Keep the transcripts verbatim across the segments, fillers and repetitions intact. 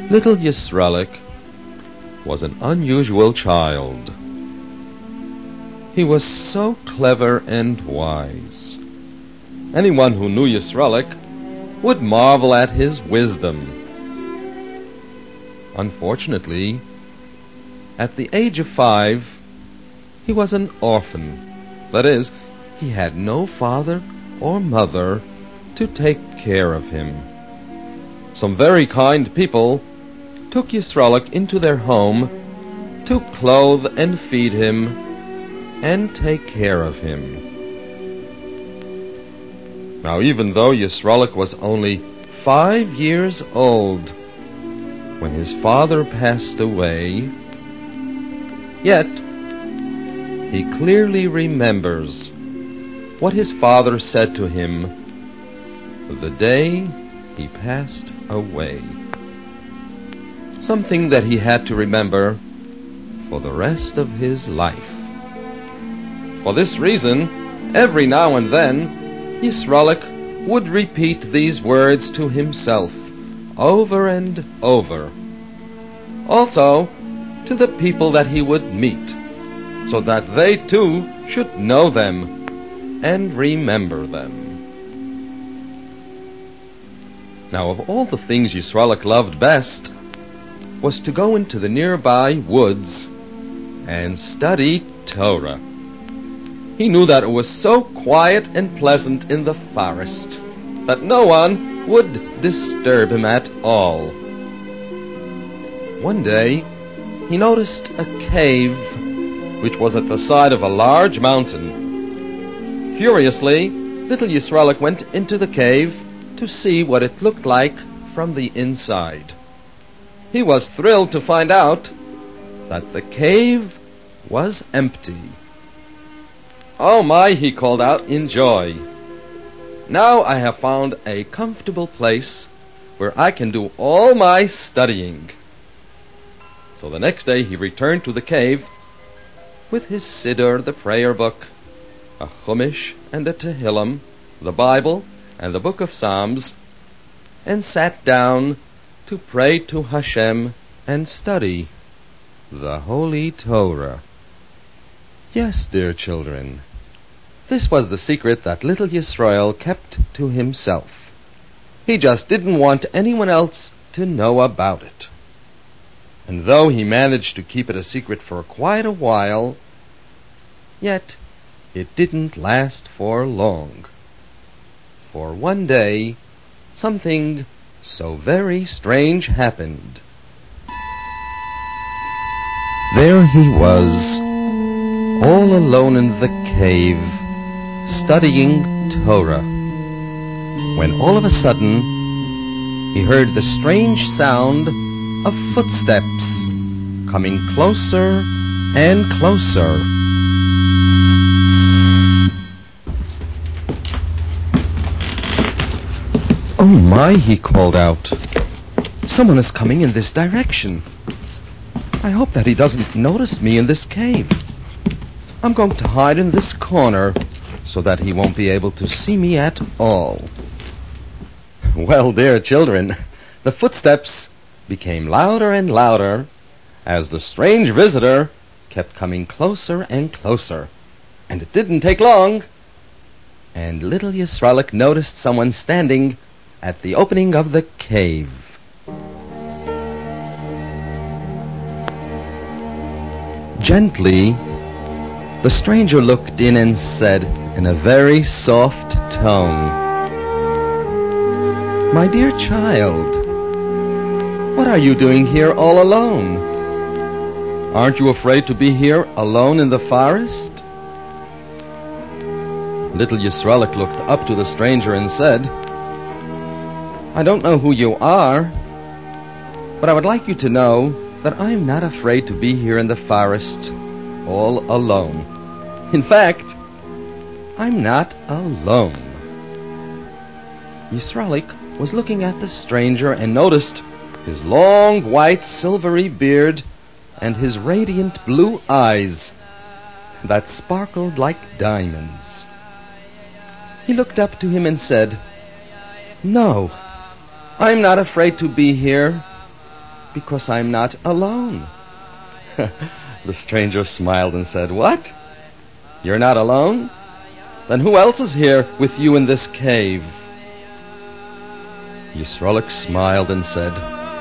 Little Yisraelik was an unusual child. He was so clever and wise. Anyone who knew Yisraelik would marvel at his wisdom. Unfortunately, at the age of five, he was an orphan. That is, he had no father or mother to take care of him. Some very kind people took Yisraelik into their home to clothe and feed him and take care of him. Now, even though Yisraelik was only five years old when his father passed away, yet he clearly remembers what his father said to him the day he passed away. Something that he had to remember for the rest of his life. For this reason, every now and then, Yisraelik would repeat these words to himself over and over. Also, to the people that he would meet, so that they too should know them and remember them. Now, of all the things Yisraelik loved best was to go into the nearby woods and study Torah. He knew that it was so quiet and pleasant in the forest that no one would disturb him at all. One day, he noticed a cave which was at the side of a large mountain. Curiously, little Yisraelik went into the cave to see what it looked like from the inside. He was thrilled to find out that the cave was empty. "Oh my," he called out in joy. "Now I have found a comfortable place where I can do all my studying." So the next day he returned to the cave with his Siddur, the prayer book, a Chumash and a Tehillim, the Bible and the book of Psalms, and sat down to pray to Hashem and study the Holy Torah. Yes, dear children, this was the secret that little Yisrael kept to himself. He just didn't want anyone else to know about it. And though he managed to keep it a secret for quite a while, yet it didn't last for long. For one day, something so very strange happened. There he was, all alone in the cave, studying Torah, when all of a sudden he heard the strange sound of footsteps coming closer and closer. "Oh my," he called out. "Someone is coming in this direction. I hope that he doesn't notice me in this cave. I'm going to hide in this corner so that he won't be able to see me at all." Well, dear children, the footsteps became louder and louder as the strange visitor kept coming closer and closer. And it didn't take long, and little Yisraelik noticed someone standing at the opening of the cave. Gently, the stranger looked in and said in a very soft tone, "My dear child, what are you doing here all alone? Aren't you afraid to be here alone in the forest?" Little Yisraelik looked up to the stranger and said, "I don't know who you are, but I would like you to know that I'm not afraid to be here in the forest all alone. In fact, I'm not alone." Yisraelik was looking at the stranger and noticed his long white silvery beard and his radiant blue eyes that sparkled like diamonds. He looked up to him and said, "No, I'm not afraid to be here. because I'm not alone. The stranger smiled and said, "What? You're not alone? Then who else is here with you in this cave?" Yisrolik smiled and said,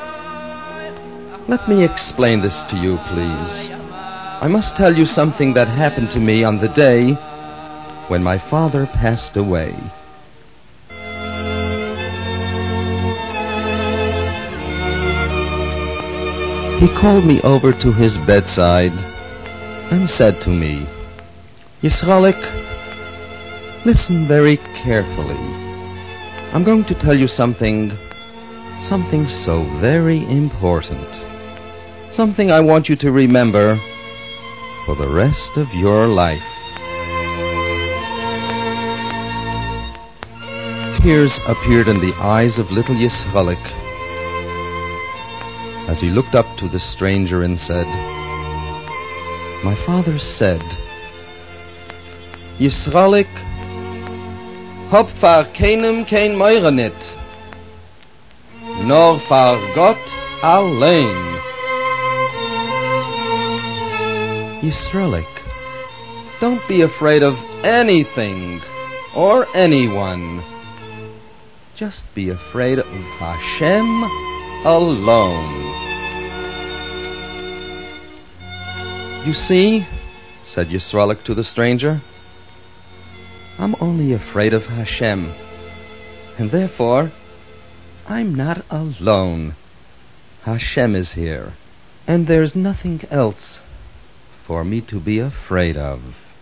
"Let me explain this to you, please. I must tell you something that happened to me on the day when my father passed away." He called me over to his bedside and said to me, "Yisrolik, listen very carefully. I'm going to tell you something, something so very important, something I want you to remember for the rest of your life." Tears appeared in the eyes of little Yisrolik as he looked up to the stranger and said, "My father said, Yisrolik, hab far keinem kein Meure nit, nor far Gott allein." Yisrolik, don't be afraid of anything or anyone. Just be afraid of Hashem alone. "You see," said Yisrolik to the stranger, "I'm only afraid of Hashem, and therefore I'm not alone. Hashem is here, and there's nothing else for me to be afraid of."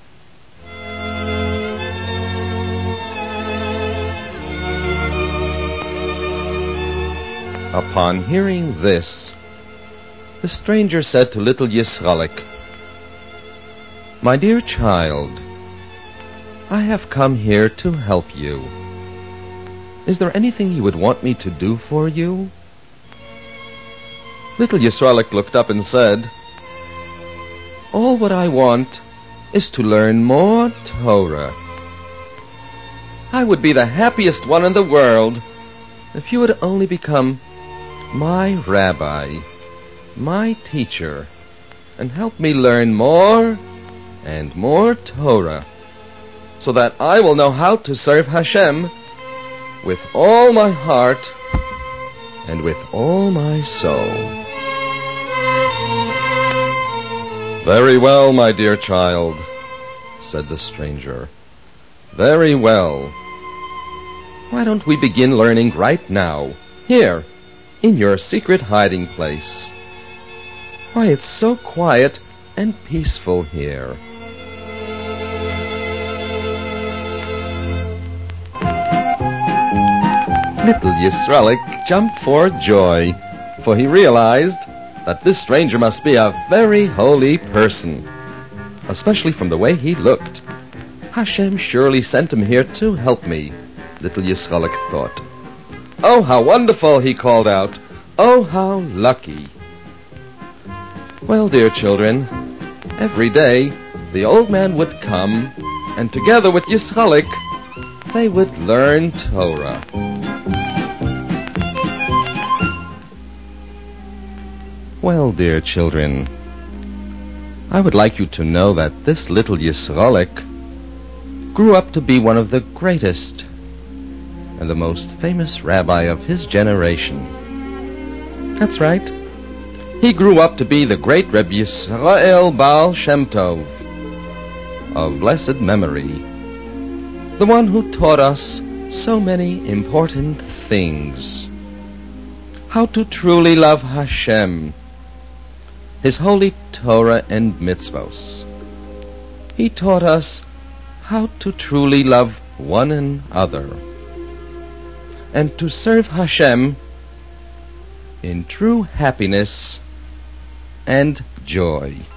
Upon hearing this, the stranger said to little Yisrolik, "My dear child, I have come here to help you. Is there anything you would want me to do for you?" Little Yisrolik looked up and said, "All what I want is to learn more Torah. I would be the happiest one in the world if you would only become my rabbi, my teacher, and help me learn more and more Torah, so that I will know how to serve Hashem with all my heart and with all my soul." "Very well, my dear child," said the stranger. "Very well. Why don't we begin learning right now, here, in your secret hiding place? Why, it's so quiet and peaceful here." Little Yisrolik jumped for joy, for he realized that this stranger must be a very holy person, especially from the way he looked. Hashem surely sent him here to help me, little Yisrolik thought. "Oh, how wonderful," he called out. "Oh, how lucky." Well, dear children, every day the old man would come, and together with Yisrolik, they would learn Torah. Well, dear children, I would like you to know that this little Yisrolik grew up to be one of the greatest and the most famous rabbi of his generation. That's right. He grew up to be the great Rebbe Yisrael Baal Shem Tov, of blessed memory, the one who taught us so many important things. How to truly love Hashem, His holy Torah and mitzvos. He taught us how to truly love one another and to serve Hashem in true happiness and joy.